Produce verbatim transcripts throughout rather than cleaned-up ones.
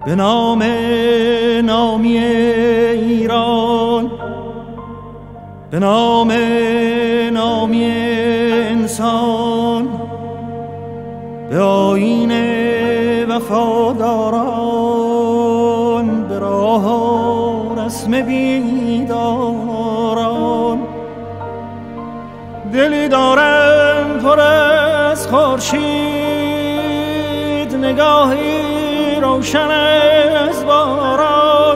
به نام نامی ایران، به نام نامی انسان، به آیین وفاداران، به راه و رسم بیداران. دلی دارم پر از خورشید، نگاهی روشن از باران،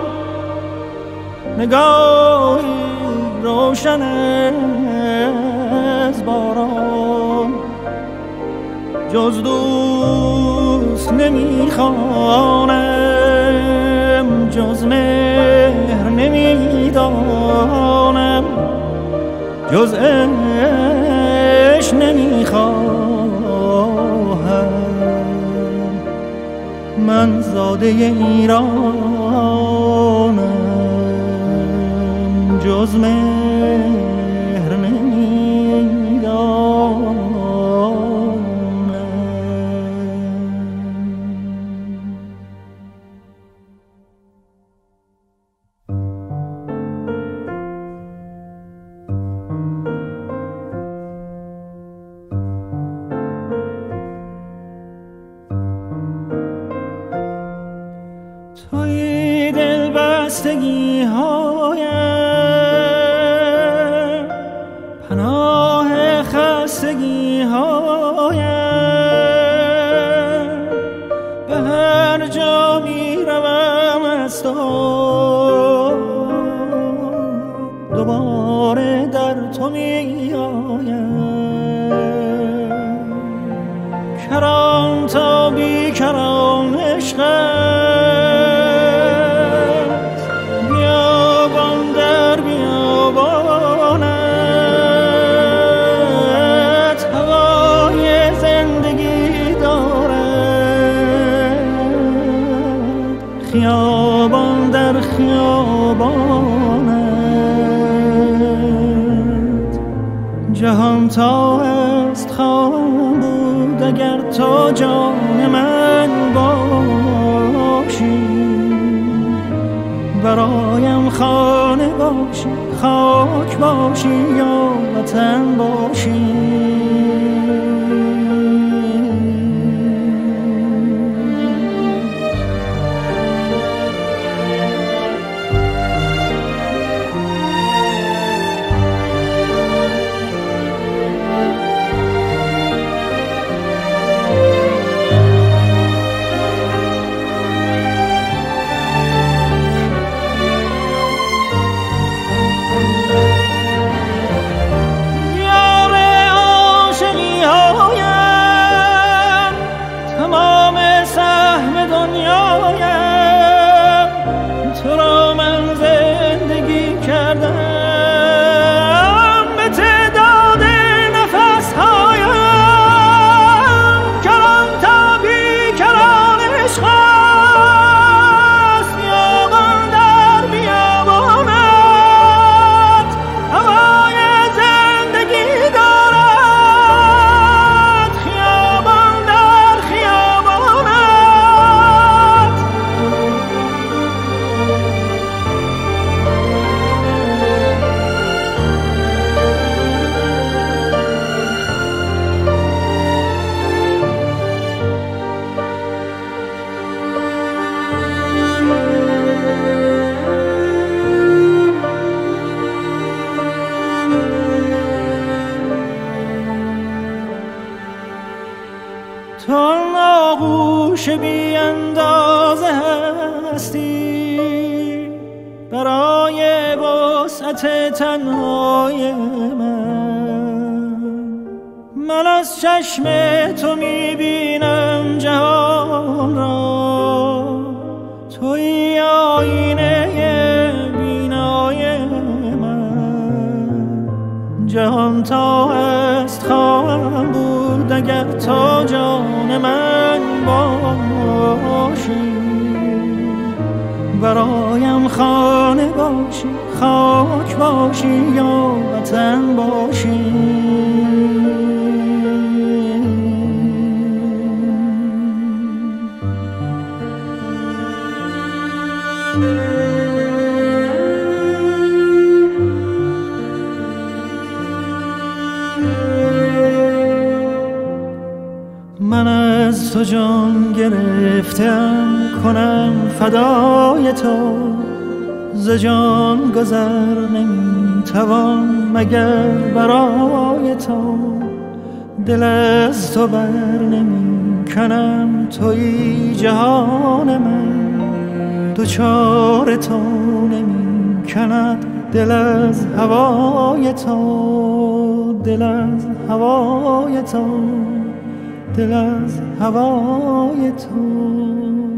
نگاهی روشن از باران. جز دوست نمیخوانم، جز مهر نمیدانم، جز عشق نمیخواهم. من زاده ایرانم، جز مهر نمیدانم. توی دل بستگی هایم، پناه خستگی هایم. به هر جا می روم از تو، دوباره در تو می آیم. کران تا بی کران عشقم، خیابان در خیابانت. جهان تا است خواهم بود اگر تو جان من باشی. برایم خانه باشی، خاک باشی یا وطن باشی. تو آغوش بی اندازه هستی برای وسعت تنهای من. من از چشم تو میبینم جهان را، توی آینه بینای من. جهان تا است خواهم بود اگر تو جان من باشی. برایم خانه باشی، خاک باشی یا وطن باشی. تو جان گرفتم کنم فدای تو، ز جان گذر نمی توان مگر برای تو. دل از تو بر نمی کنم تویی جهان من، دوچار تو نمی کند دل از هوای تو، دل از هوای تو، دل از هوای تو.